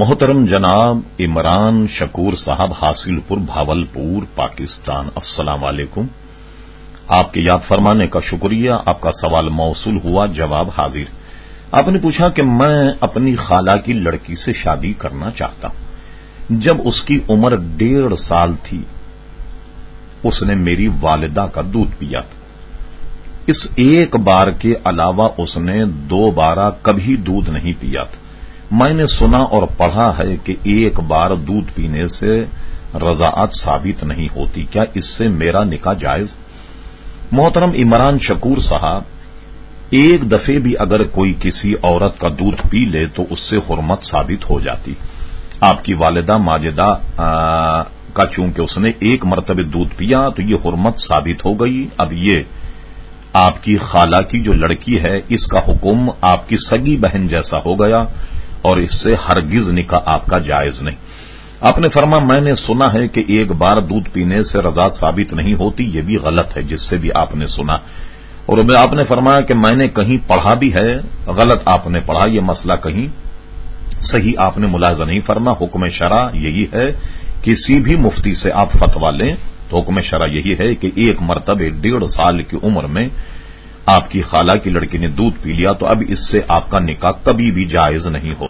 محترم جناب عمران شکور صاحب حاصل پور بھاولپور پاکستان، السلام علیکم۔ آپ کے یاد فرمانے کا شکریہ۔ آپ کا سوال موصول ہوا، جواب حاضر۔ آپ نے پوچھا کہ میں اپنی خالہ کی لڑکی سے شادی کرنا چاہتا ہوں۔ جب اس کی عمر 1.5 سال تھی اس نے میری والدہ کا دودھ پیا تھا۔ اس ایک بار کے علاوہ اس نے دوبارہ کبھی دودھ نہیں پیا تھا۔ میں نے سنا اور پڑھا ہے کہ ایک بار دودھ پینے سے رضاعت ثابت نہیں ہوتی، کیا اس سے میرا نکاح جائز؟ محترم عمران شکور صاحب، ایک دفعے بھی اگر کوئی کسی عورت کا دودھ پی لے تو اس سے حرمت ثابت ہو جاتی۔ آپ کی والدہ ماجدہ کا چونکہ اس نے ایک مرتبہ دودھ پیا تو یہ حرمت ثابت ہو گئی۔ اب یہ آپ کی خالہ کی جو لڑکی ہے اس کا حکم آپ کی سگی بہن جیسا ہو گیا اور اس سے ہرگز نکاح آپ کا جائز نہیں۔ آپ نے فرمایا میں نے سنا ہے کہ ایک بار دودھ پینے سے رضا ثابت نہیں ہوتی، یہ بھی غلط ہے جس سے بھی آپ نے سنا، اور آپ نے فرمایا کہ میں نے کہیں پڑھا بھی ہے، غلط آپ نے پڑھا، یہ مسئلہ کہیں صحیح آپ نے ملاحظہ نہیں فرما۔ حکم شرع یہی ہے، کسی بھی مفتی سے آپ فتویٰ لیں تو حکم شرع یہی ہے کہ ایک مرتبہ 1.5 سال کی عمر میں آپ کی خالہ کی لڑکی نے دودھ پی لیا تو اب اس سے آپ کا نکاح کبھی بھی جائز نہیں ہو۔